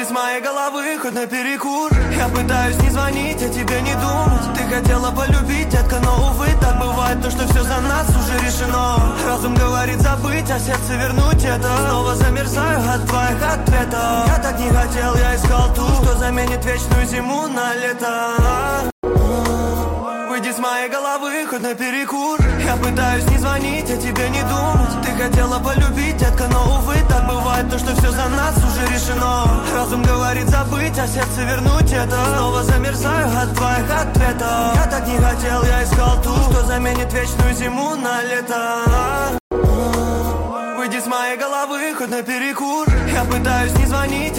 Выйди с моей головы хоть на перекур. Я пытаюсь не звонить, а тебе не думать. Ты хотела полюбить, детка, но увы, так бывает, то, что все за нас уже решено. Разум говорит забыть, а сердце вернуть это. Снова замерзаю от твоих ответов. Я так не хотел, я искал ту, что заменит вечную зиму на лето. Выйди с моей головы хоть на перекур. Я пытаюсь не звонить, а тебе не думать. Ты хотела полюбить, детка, но увы, так бывает, то, что все за нас уже решено. Разум говорит забыть, а сердце вернуть это. Снова замерзаю от твоих ответов. Я так не хотел, я искал ту, что заменит вечную зиму на лето. Выйди с моей головы хоть на перекур. Я пытаюсь не звонить.